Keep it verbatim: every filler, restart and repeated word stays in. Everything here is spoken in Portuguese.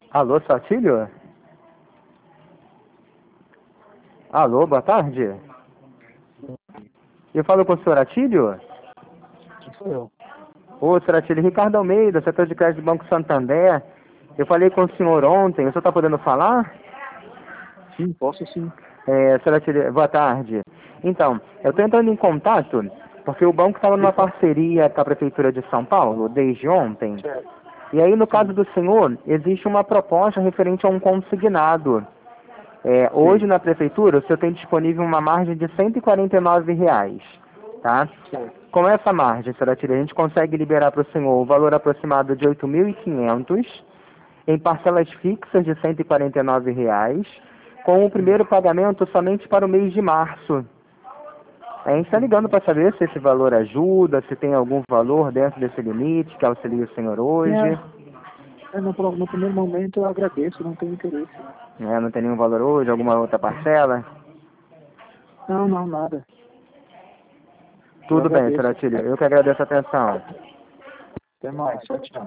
Alô, seu Atílio? Alô, boa tarde. Eu falo com o senhor Atílio? Quem sou eu? Ô, senhor Atílio, Ricardo Almeida, setor de crédito do Banco Santander. Eu falei com o senhor ontem, o senhor está podendo falar? Sim, posso sim. É, senhor Atílio, boa tarde. Então, eu estou entrando em contato porque o banco estava numa parceria com a Prefeitura de São Paulo desde ontem. Certo. E aí, no caso Sim. do senhor, existe uma proposta referente a um consignado. É, hoje Sim. na prefeitura o senhor tem disponível uma margem de cento e quarenta e nove reais, tá? Certo. Com essa margem, senhora Tira, a gente consegue liberar para o senhor o valor aproximado de oito mil e quinhentos em parcelas fixas de cento e quarenta e nove reais, com o primeiro pagamento somente para o mês de março. A gente está ligando para saber se esse valor ajuda, se tem algum valor dentro desse limite que auxilia o senhor hoje. É, é, no, pro- no primeiro momento eu agradeço, não tenho interesse. É, não tem nenhum valor hoje, alguma outra parcela? Não, não, nada. Eu Tudo bem, agradeço. senhora Tília. Eu que agradeço a atenção. Até mais. Tchau, tchau.